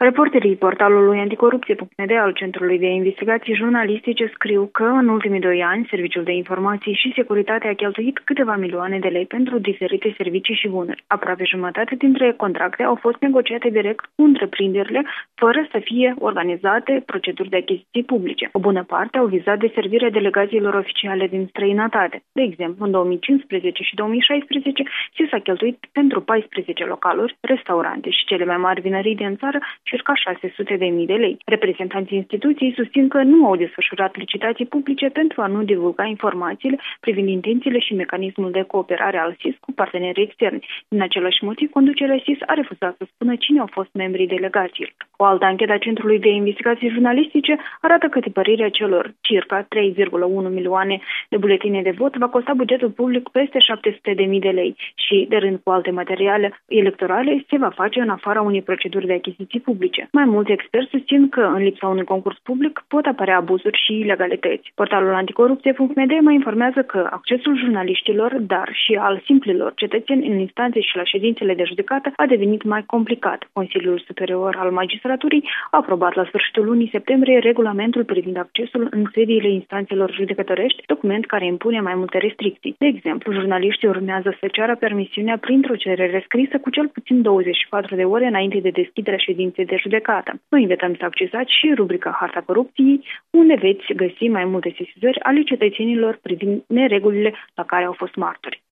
Reporterii portalului anticorupție.md al Centrului de Investigații Jurnalistice scriu că în ultimii 2 ani Serviciul de Informații și Securitate a cheltuit câteva milioane de lei pentru diferite servicii și bunuri. Aproape jumătate dintre contracte au fost negociate direct cu întreprinderile, fără să fie organizate proceduri de achiziții publice. O bună parte au vizat deservirea delegațiilor oficiale din străinătate. De exemplu, în 2015 și 2016, SIS a cheltuit pentru 14 localuri, restaurante și cele mai mari vinării din țară circa 600.000 de lei. Reprezentanții instituției susțin că nu au desfășurat licitații publice pentru a nu divulga informațiile privind intențiile și mecanismul de cooperare al SIS cu partenerii externi. Din același motiv, conducerea SIS a refuzat să spună cine au fost membrii delegațiilor. O altă anchetă a Centrului de Investigații Jurnalistice arată că tipărirea celor circa 3,1 milioane de buletine de vot va costa bugetul public peste 700.000 de lei și, de rând cu alte materiale electorale, se va face în afara unei proceduri de achiziții publice. Mai mulți experți susțin că, în lipsa unui concurs public, pot apărea abuzuri și ilegalități. Portalul anticorupție.md mai informează că accesul jurnaliștilor, dar și al simplilor cetățeni în instanțe și la ședințele de judecată a devenit mai complicat. Consiliul Superior al Magistraturii a aprobat la sfârșitul lunii septembrie regulamentul privind accesul în sediile instanțelor judecătorești, document care impune mai multe restricții. De exemplu, jurnaliștii urmează să ceară permisiunea printr-o cerere scrisă cu cel puțin 24 de ore înainte de deschiderea ședinței de judecată. Vă invităm să accesați și rubrica Harta Corupției, unde veți găsi mai multe sesizări ale cetățenilor privind neregulile la care au fost martori.